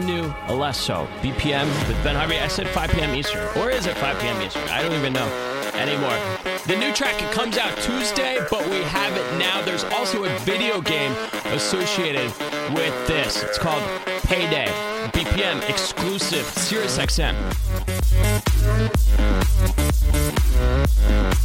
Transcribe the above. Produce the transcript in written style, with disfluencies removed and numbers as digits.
new Alesso BPM with Ben Harvey. I said 5 p.m. Eastern. Or is it 5 p.m. Eastern? I don't even know anymore. The new track, it comes out Tuesday, but we have it now. There's also a video game associated with this. It's called Payday. BPM exclusive, SiriusXM.